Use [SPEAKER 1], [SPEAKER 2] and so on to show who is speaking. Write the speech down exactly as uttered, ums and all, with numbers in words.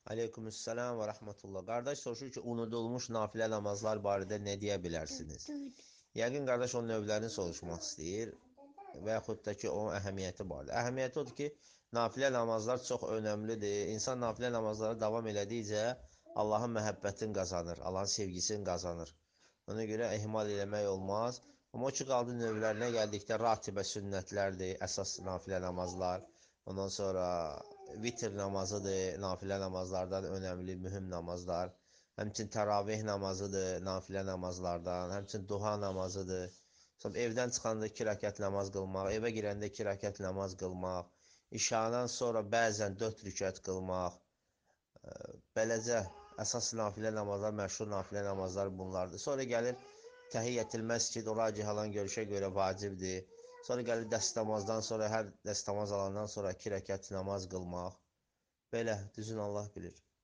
[SPEAKER 1] Aleykümselam və rəhmətullah. Qardaş soruşur ki, unudulmuş nafilə namazlar barədə nə deyə bilərsiniz? Yəqin qardaş onun növlərini soruşmaq istəyir və yaxud da ki, onun əhəmiyyəti barədə. Əhəmiyyəti odur ki, nafilə namazlar çox önəmlidir. İnsan nafilə namazlara davam elədikcə Allahın məhəbbətini qazanır, Allahın sevgisini qazanır. Ona görə ehmal eləmək olmaz. Amma o ki, qaldı növlərinə gəldikdə ratibə sünnətlərdir, əsas nafilə namazlar. Ondan sonra vitr namazıdır, nafilə namazlardan önəmli, mühüm namazlar. Həmçin təravih namazıdır, nafilə namazlardan. Həmçin duha namazıdır. Sonra evdən çıxanda iki rəkət namaz qılmaq, evə girəndə iki rəkət namaz qılmaq, işadan sonra bəzən dörd rükət qılmaq. Beləcə, əsas nafilə namazlar, məşhur nafilə namazlar bunlardır. Sonra gəlir təhiyyətül məscid, ora cihalan görüşə görə vacibdir. Sonra gəlir dəstəmazdan sonra, hər dəstəmaz alandan sonra iki rəkət namaz qılmaq. Belə, düzün Allah bilir.